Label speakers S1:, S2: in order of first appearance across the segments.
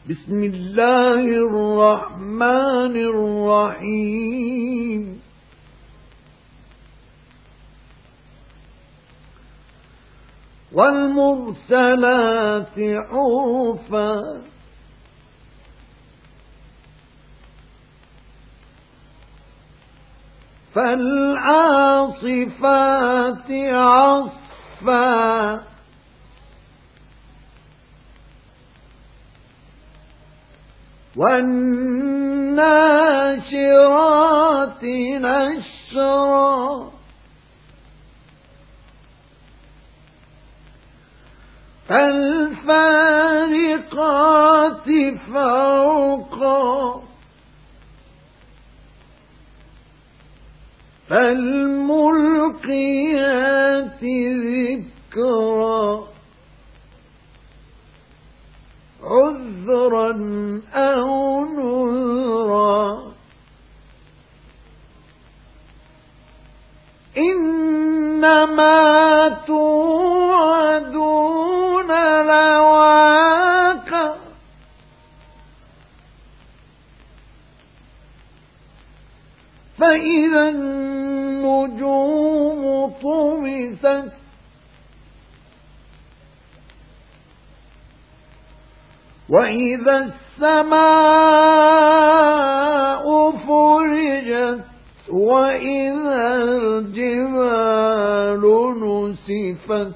S1: بسم الله الرحمن الرحيم والمرسلات عرفا فالعاصفات عصفا والناشرات نشرا فالفارقات فرقا فالملقيات ذكرا عذرا أو نذرا إنما توعدون لواقع فإذا النجوم طمست وإذا السماء فرجت وإذا الجبال نسفت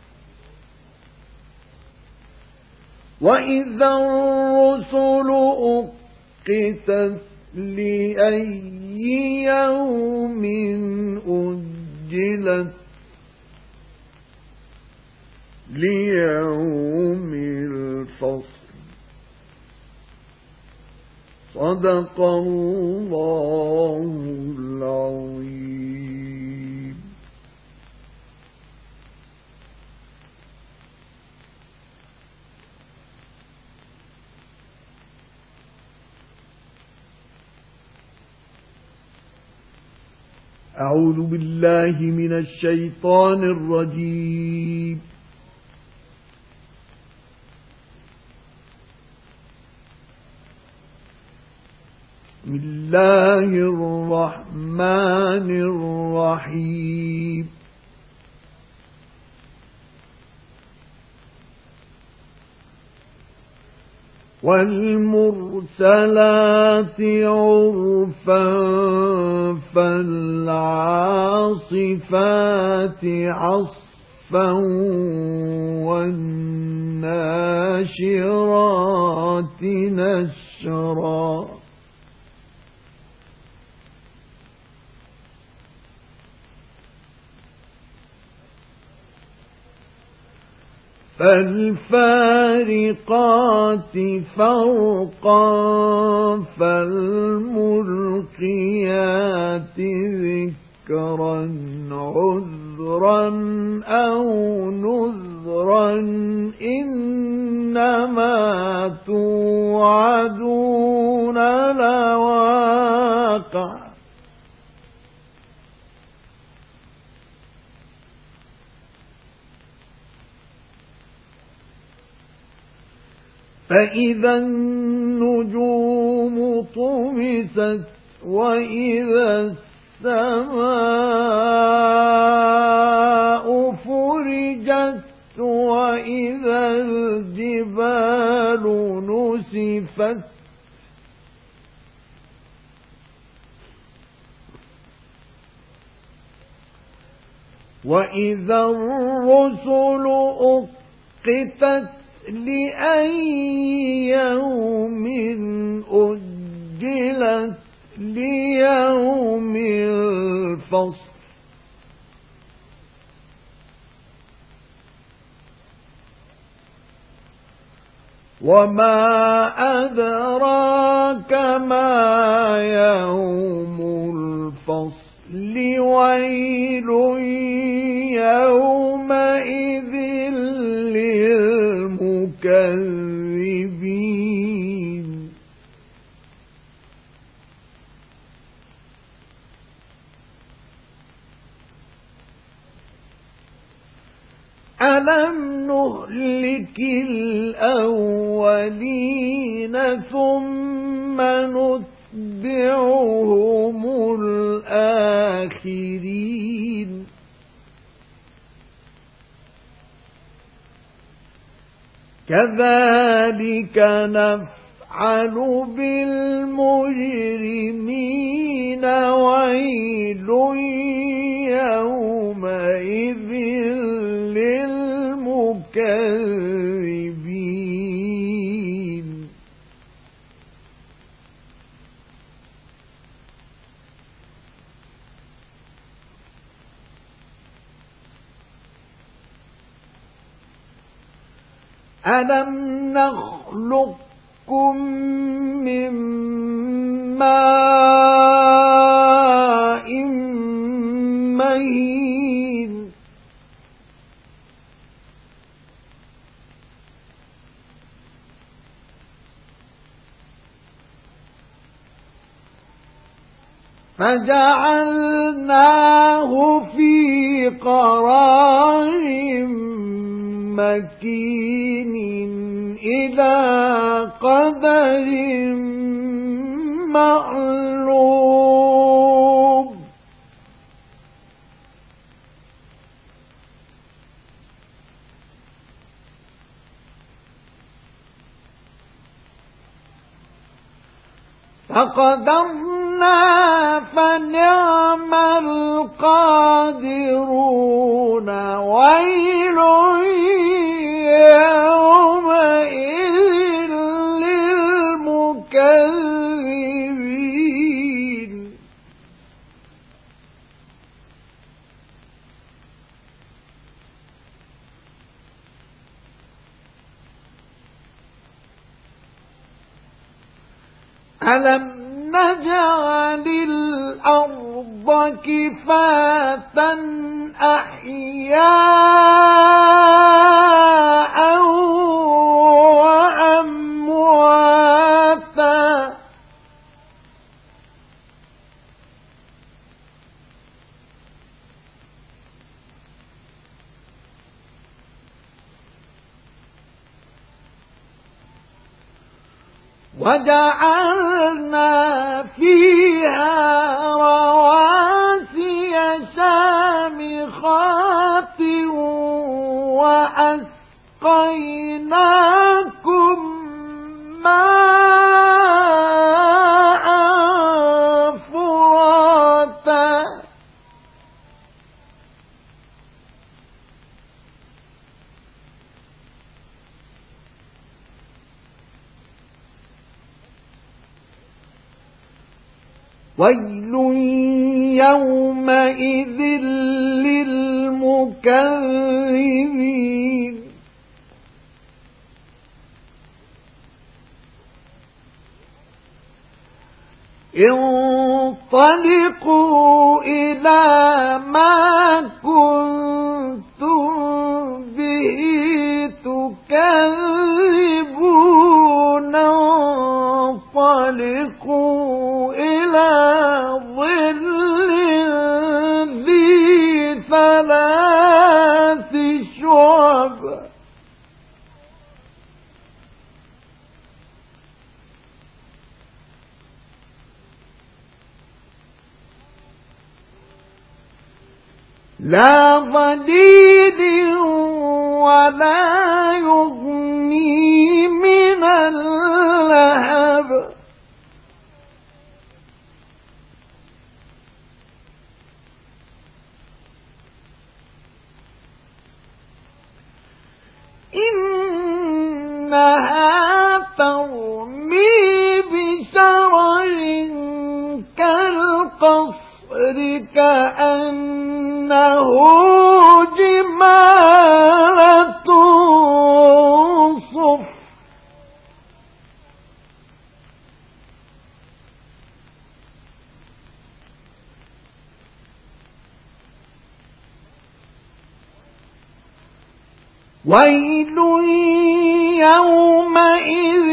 S1: وإذا الرسل أقتت لأي يوم أجلت ليوم الفصل صدق الله العظيم. أعوذ بالله من الشيطان الرجيم. بسم الله الرحمن الرحيم. والمرسلات عرفا فالعاصفات عصفا والناشرات نشرا فالفارقات فرقا فالملقيات ذكرا عذرا أو نذرا إنما توعدون لواقع فإذا النجوم طمست وإذا السماء فرجت وإذا الجبال نسفت وإذا الرسل أقتت لأي يوم أجلت ليوم الفصل وما أدراك ما يوم الفصل ويل يومئذ للمكذبين ألم نهلك الأولين الأولين ثم نتبعهم الآخرين كذلك نفعل بالمجرمين ويل يومئذ للمكذبين ألم نخلقكم من ماء مهين فجعلناه في قرار مكين إلى قدر معلوم فقدرنا فنعم القادرون ويل يومئذ للمكذبين ألم نجعل الأرض كفاتا أحياء وأمواتا وجعلنا فيها رواسي شامخات وأسقيناكم ماء فراتا ويل يومئذ للمكذبين انطلقوا إلى ما كنتم به تكذبون انطلقوا إلى ظل ذي ثلاث شعب لا ظليل ولا يغني من اللهب إنها ترمي بشرر كالقصر كأنه جمالة صفر ويل يومئذ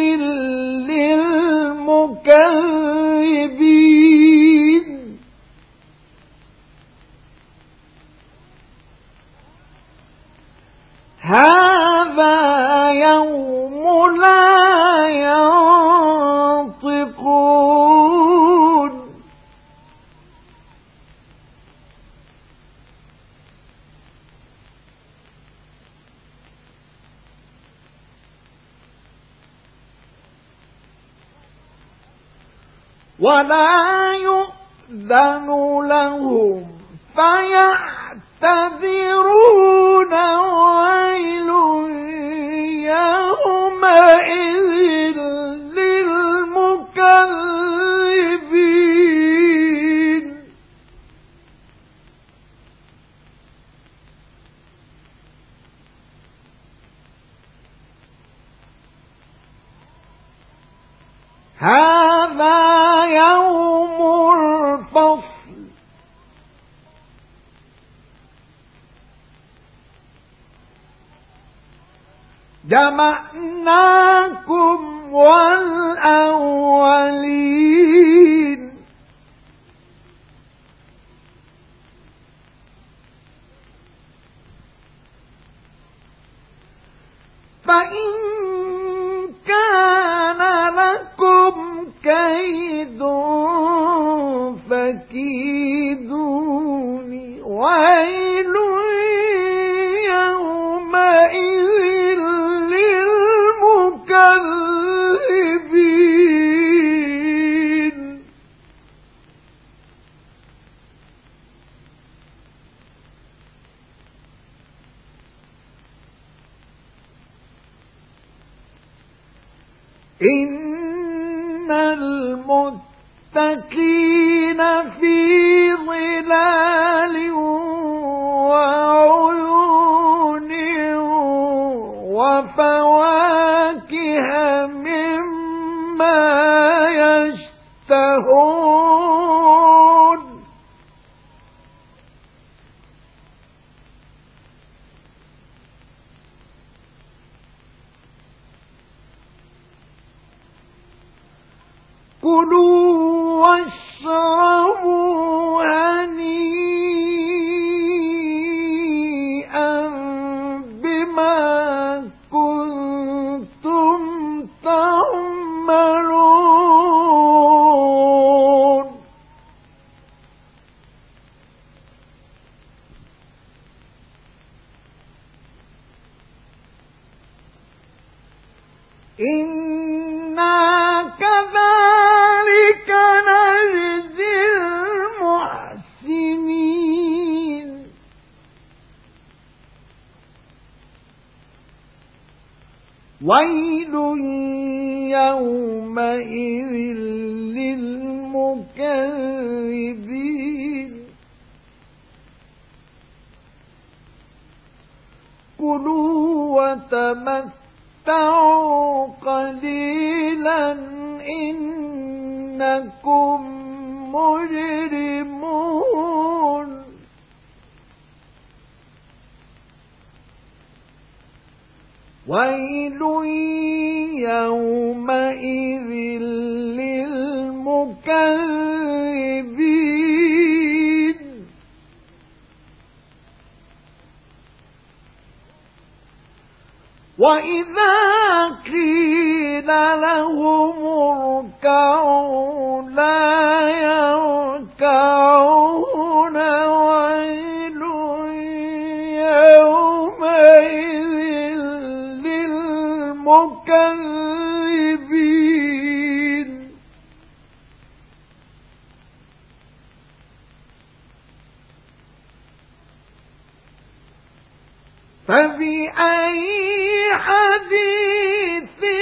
S1: للمكذبين هذا يوم لا ينطقون ولا يؤذن لهم فيعتذرون ويل يومئذ للمكذبين هذا يوم الفصل جمعناكم والأولين فإن كان لكم كيد فكيدون ويل يومئذ للمكذبين إن المتقين في ظلال وعيون وفواكه مما يشتهون كلوا واشربوا هنيئا بما كنتم تعملون إنا كذلك نجزي المحسنين ويل يومئذ للمكذبين كلوا وتمتعوا قليلا إنكم مجرمون ويل يومئذ للمكذبين وإذا قيل لهم اركعوا لا يركعون ويل يومئذ للمكذبين فبأي حديث